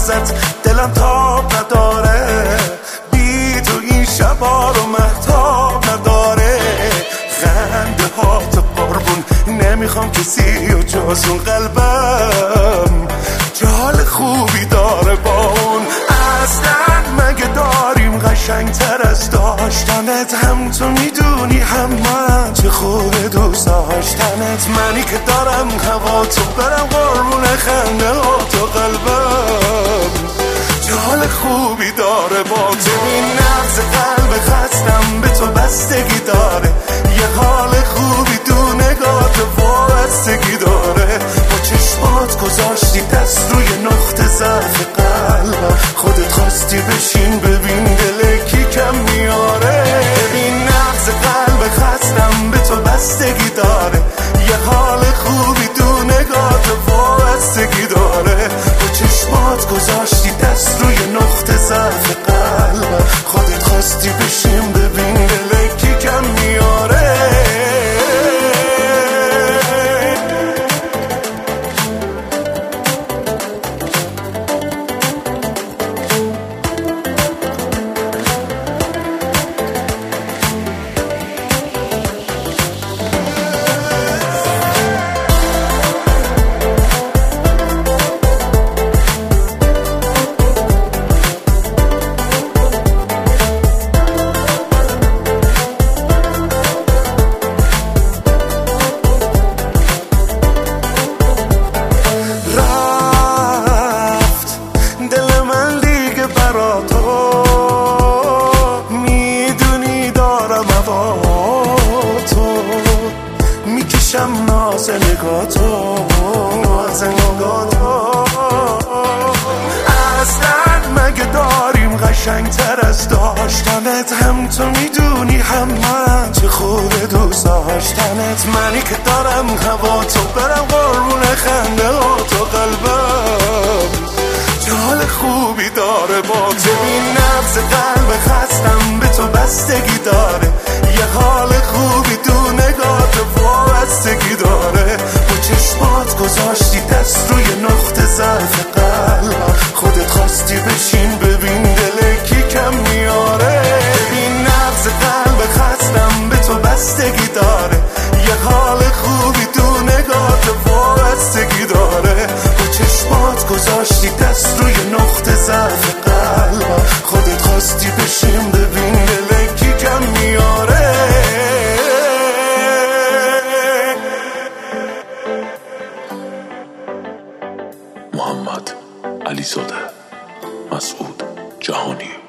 ازت دلم تاب نداره، بی تو این شبا رو مهتاب نداره. خنده ها تو قربون نمیخوام کسی و جز اون قلبم چه حال خوبی داره با اون. اصلا مگه داریم قشنگتر از داشتنت؟ هم تو میدونی هم من چه خوبه دوست داشتنت. منی که دارم هوا تو برم قربون خنده ها تو قلبم چه حال خوبی داره با تو. این نبض قلب خستم به تو بستگی داره، یه حال خوبی تو نگات وابستگی داره. با چشمات گذاشتی دست روی نقطه ضعف قلبم، خودت خواستی بشین ببین دل کی کم میاره. ببین نبض قلب خستم به تو بستگی داره، یه حال خوبی تو نگات وابستگی داره. با چشمات گذاشتی دست روی نقطه ضعف قلبم، خودت خواستی بشین ببین دل کی کم میاره. میکشم ناز نگاتو، ناز نگاتو. اصلا مگه داریم قشنگتر از داشتنت؟ هم تو میدونی هم من چه خوبه دوست داشتنت. منی که دارم هوا تو برم قربون خنده ها تو قلبم چه حال خوبی داره با تو. این نبض قلب خستم به تو بستگی داره، یه حال خوبی تو نگات وابستگی داره. با چشمات گذاشتی دست روی نقطه ضعف قلبم، خودت خواستی بشین ببین دل کی کم میاره. ببین نبض قلب خستم به تو بستگی داره، یه حال خوبی تو نگات وابستگی داره. با چشمات گذاشتی دست روی نقطه ضعف قلبم، خودت خواستی بشین ببین دل کی کم میاره. محمد علیزاده، مسعود جهانی.